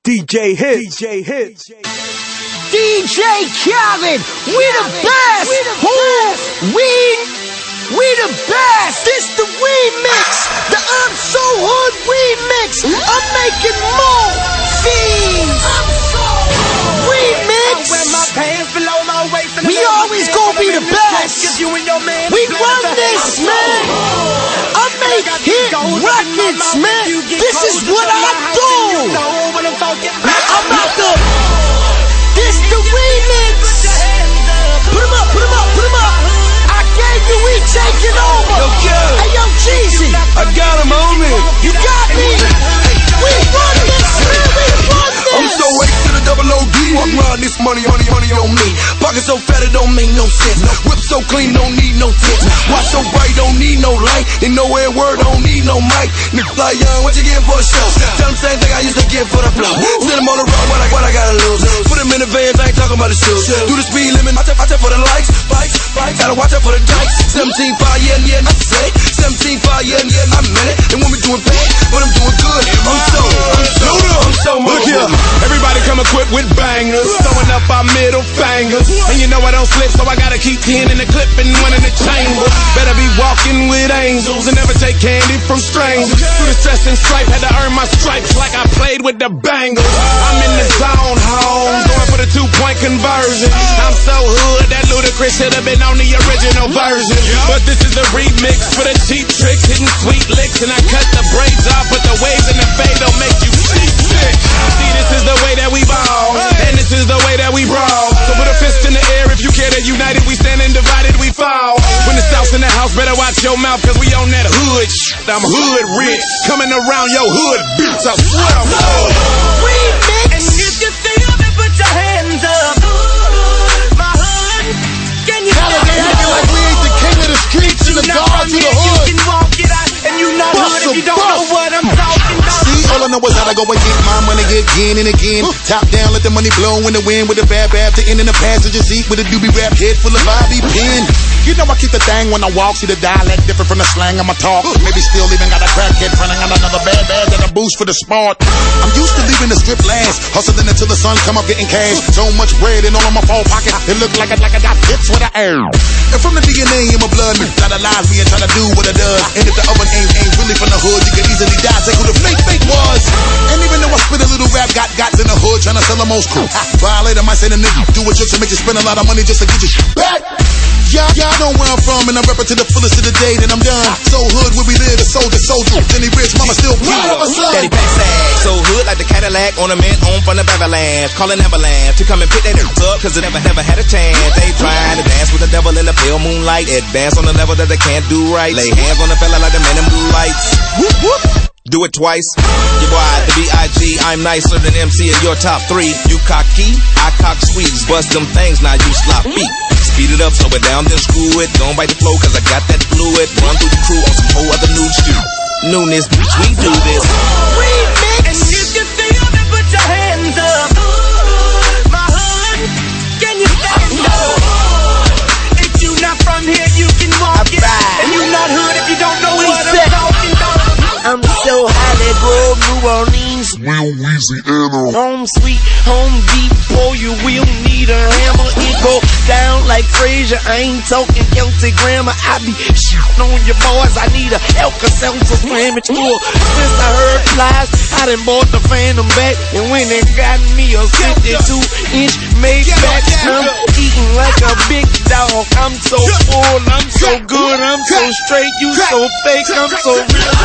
DJ Hits. DJ Khaled, we the best. We the best. This the remix, the I'm So Hood remix. I'm making more fiends. Remix. We always gonna be the best. We run this, man. I make hit records, man. This is what I do. I'm not the. This the remix. Put 'em up, put 'em up, put 'em up. I gave you, we taking over. Hey, yo, Jeezy. I got him on me. You got me. We run this, man. We run this. I'm so H to the double OD. Walk around this money on me. Pocket so fat it don't make no sense. Whip so clean, don't need no tint. Watch so bright, don't need no light. They know every word, don't need no mic. Niggas fly young, what you getting for a show? Tell them same thing I used to get for the flow. Send them on the road, what I gotta lose. Put them in the vans, I ain't talking about the shoes. Do the speed limit, watch out for the lights. Gotta watch out for the dikes. 17.5, yeah, not to say. 17.5, yeah, I meant it. They want me doing bad, but I'm doing good. I'm so Look here, everybody come equipped with bangers, throwing up our middle fingers. And you know I don't slip, so I gotta keep 10 in the clip and 1 in the chamber. Better be walking with angels and never take candy from strangers. Through the stress and stripe, had to earn my stripes like I played with the Bengals. I'm in the zone, home, going for the 2-point conversion. I'm so hood that Ludacris should have been on the original version. But this is the remix for the cheap tricks, hitting sweet licks. And I cut the braids off, but the waves in the fade don't make you cheap sick. See, this is the way that we ball, and this is the way that we brawl. So put a fist in the air if you care that united we stand and divided we fall. When the South's in the house, better watch your mouth, cause we on that hood shit. I'm hood rich, coming around your hood, bitch. I swear I'm hood. Remix. And if you feel me, put your hands up. My hood, can you Khaled, they acting like we ain't the king of the streets and the guard to the hood. You can walk it out, and you not hood if you don't know what I'm talking about. See, all I know is how to go and get my money again and again. Top down, let the money blow in the wind with a bad to end in the passenger seat with a doobie rap head full of Bobby pin. You know I keep the thing when I walk, see the dialect different from the slang I'ma talk. Maybe still even got a crackhead front, I got another bad that a boost for the smart. I'm used to leaving the strip last, hustling until the sun come up getting cash. So much bread in all of my fall pocket, it look like I got hits with an air. And from the DNA in my blood, a lot of lies me and try to do what it does. And if the oven ain't really from the hood, you could easily die. Say who the fake was. And even though I spit a little rap, got in the hood trying to sell the most cool. Violator might say the nigga do what tricks and make you spend a lot of money just to get your shit back. Y'all know where I'm from, and I'm reppin' to the fullest of the day, then I'm done. So hood where we live, the soldier, Jenny Rich, mama still proud of her son. Daddy backstage, so hood like the Cadillac, ornament on from the Avalanche. Calling Avalanche to come and pick that up, cause it never had a chance. They trying to dance with the devil in the pale moonlight. Advance on the level that they can't do right. Lay hands on the fella like the men in blue lights. Whoop, whoop. Do it twice. Your boy, the B.I.G. I'm nicer than MC in your top 3. You cocky, I cock squeeze. Bust them things, now you sloppy. Speed it up, slow it down, then screw it. Don't bite the flow, cause I got that fluid. Run through the crew on some whole other new stew. Newness, bitch, we do this. Remix. And if you feel me, put your hands up. My hood, can you stand up? If you not from here, you can walk it out. And you not hood if you don't know what I'm talking about. I'm so Hollywood, New Orleans, Louisiana. home sweet, home Depot. You will need a hammer. It go down like Frazier. I ain't talking Celtic grammar. I be shooting on your boys. I need a Alka-Seltzer sandwich tour. Since I heard flies, I done bought the Phantom back. And when they got me a 52-inch Maybach, I'm eating like a big dog. I'm so full, I'm so good, I'm so straight. You so fake, I'm so real.